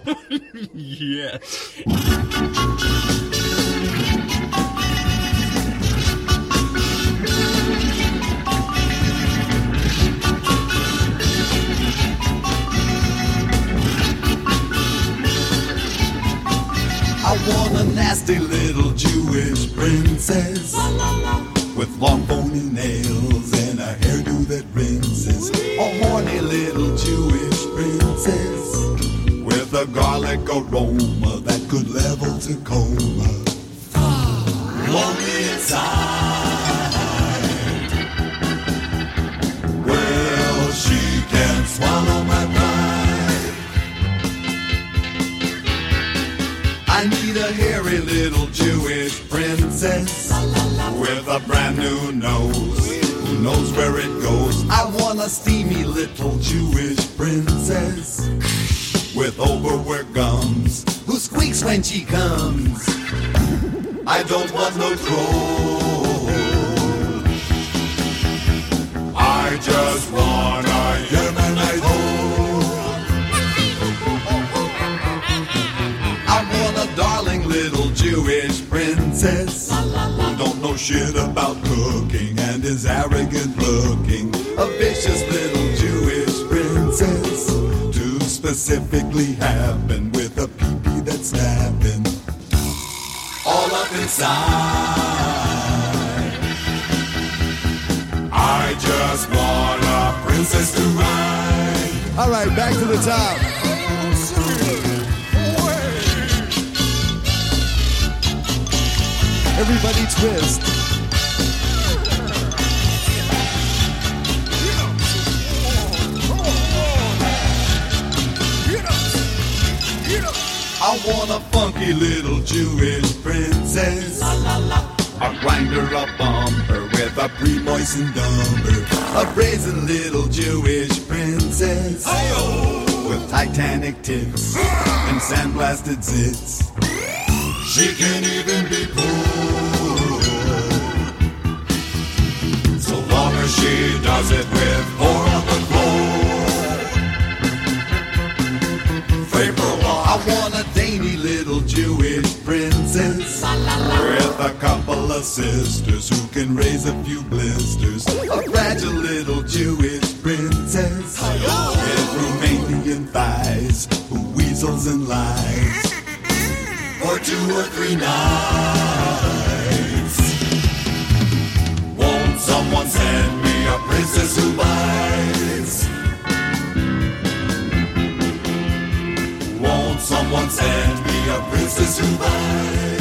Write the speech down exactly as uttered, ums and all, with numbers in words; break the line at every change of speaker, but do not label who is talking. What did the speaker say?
Yes.
I want a nasty little Jewish princess with long bony nails and a hairdo that rinses. A horny little Jewish princess with a garlic aroma that could level Tacoma. Lonely inside. Well, she can swallow my pride. I need a hairy little Jewish princess with a brand new nose, who knows where it goes. I want a steamy little Jewish princess with overworked gums, who squeaks when she comes. I don't want no troll, I just want a Yemenite hoe. I want a darling little Jewish princess who don't know shit about cooking and is arrogant looking. A vicious little Jewish princess to specifically happen with a pee-pee that's snapping all up inside. I just want a princess to ride.
All right, back to the top. Everybody twist.
I want a funky little Jewish princess, a grinder, a bumper with a pre-moistened dumper. A brazen little Jewish princess with Titanic tits and sandblasted zits. She can even be cool, so long as she does it with four on the floor. I want a dainty little Jewish princess with a couple of sisters who can raise a few blisters. A fragile little Jewish princess with Romanian thighs who weasels and lies for two or three nights. Won't someone send me a princess who bites? Won't someone send me a princess who bites?